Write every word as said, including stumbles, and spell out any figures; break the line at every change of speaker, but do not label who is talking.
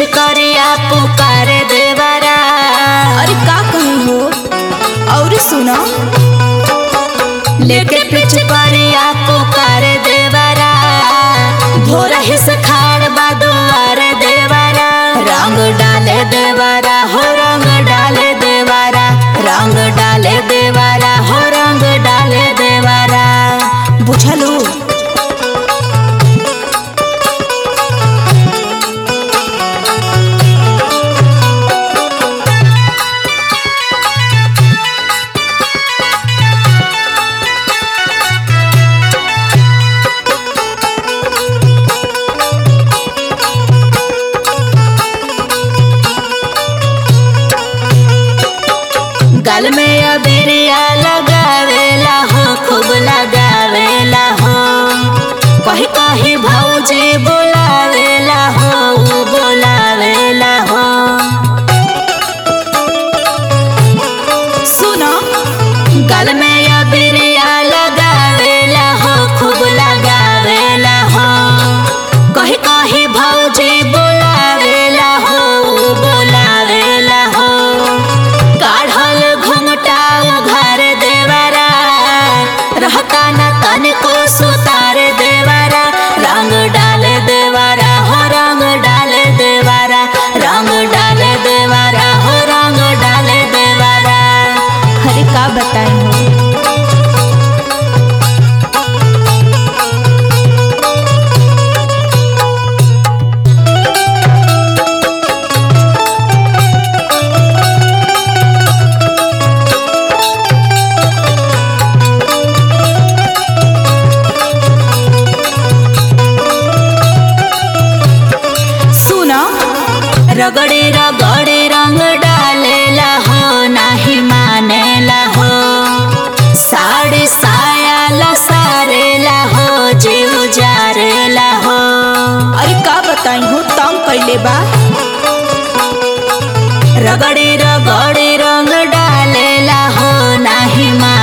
पिचकारिया पुकारे देवरा।
अरे का कहीं हो और सुनो,
लेके पिचकारिया पुकारे देवरा, भोरा हिस खाड़ बादुआरे देवरा। रंग डाले देवरा हो रंग डाले देवरा, रंग डाले देवरा हो रंग डाले देवरा।
बुझलू
गल में अबीरिया लगावेला हो, खूब लगावेला हो। कहीं कहीं भौजी बोलावेला हो, बोलावेला हो।
सुनो,
गल में अबीरिया लगावेला हो, खूब लगावेला हो। कहीं कहीं भौजी बोलावेला हो, बोलावेला हो। काढ़ल घुंघटा उघार देवरा, रहता न तन को सुतार देवरा। रंग डाले देवरा हो रंग डाले देवरा, रंग डाले देवरा हो रंग डाले देवरा।
अरे का बताई हो।
रगड़े रगड़े रंग डालेला हो, नाही मानेला हो। साड़ी साया लसारेला हो, जीव जारेला हो।
अरे का बताई हो, तंग कैले बा।
रगड़े रगड़े रंग डालेला हो, नाही मा